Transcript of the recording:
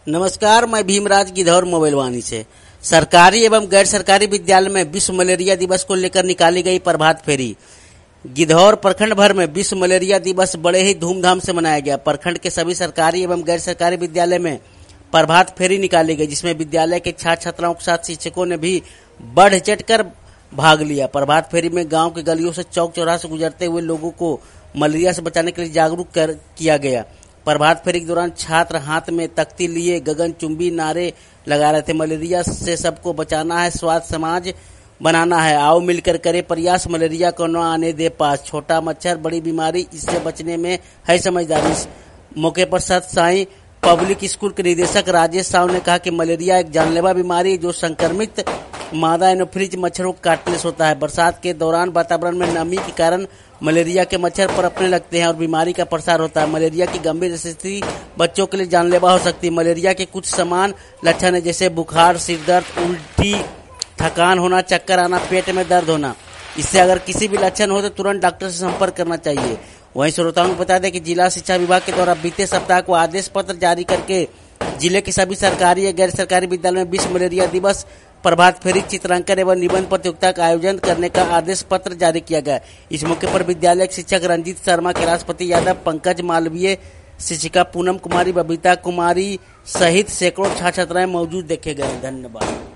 नमस्कार, मैं भीमराज गिद्धौर मोबाइल वाणी से। सरकारी एवं गैर सरकारी विद्यालय में विश्व मलेरिया दिवस को लेकर निकाली गई प्रभात फेरी। गिद्धौर प्रखंड भर में विश्व मलेरिया दिवस बड़े ही धूमधाम से मनाया गया। प्रखंड के सभी सरकारी एवं गैर सरकारी विद्यालय में प्रभात फेरी निकाली गई, जिसमें विद्यालय के छात्र छात्राओं के साथ शिक्षकों ने भी बढ़ चढ़ कर भाग लिया। प्रभात फेरी में गांव के गलियों से चौक चौराहे से गुजरते हुए लोगों को मलेरिया से बचाने के लिए जागरूक किया गया। प्रभात फेरी के दौरान छात्र हाथ में तख्ती लिए गगनचुंबी नारे लगा रहे थे। मलेरिया से सबको बचाना है, स्वास्थ्य समाज बनाना है, आओ मिलकर करे प्रयास, मलेरिया को न आने दे पास, छोटा मच्छर बड़ी बीमारी, इससे बचने में है समझदारी। इस मौके पर सत साई पब्लिक स्कूल के निदेशक राजेश साहू ने कहा कि मलेरिया एक जानलेवा बीमारी है जो संक्रमित मादा एनोफिलीज मच्छरों को काटने से होता है। बरसात के दौरान वातावरण में नमी के कारण मलेरिया के मच्छर पनपने लगते हैं और बीमारी का प्रसार होता है। मलेरिया की गंभीर स्थिति बच्चों के लिए जानलेवा हो सकती है। मलेरिया के कुछ समान लक्षण है, जैसे बुखार, सिर दर्द, उल्टी, थकान होना, चक्कर आना, पेट में दर्द होना। इससे अगर किसी भी लक्षण हो तो तुरंत डॉक्टर से संपर्क करना चाहिए। वहीं श्रोताओं को बता दें कि जिला शिक्षा विभाग के द्वारा बीते सप्ताह को आदेश पत्र जारी करके जिले के सभी सरकारी या गैर सरकारी विद्यालयों में विश्व मलेरिया दिवस प्रभात फेरी, चित्रांकन एवं निबंध प्रतियोगिता का आयोजन करने का आदेश पत्र जारी किया गया। इस मौके पर विद्यालय शिक्षक रंजीत शर्मा, कैलाशपति यादव, पंकज मालवीय, शिक्षिका पूनम कुमारी, बबीता कुमारी सहित सैकड़ों छात्र छात्राएं मौजूद देखे गए। धन्यवाद।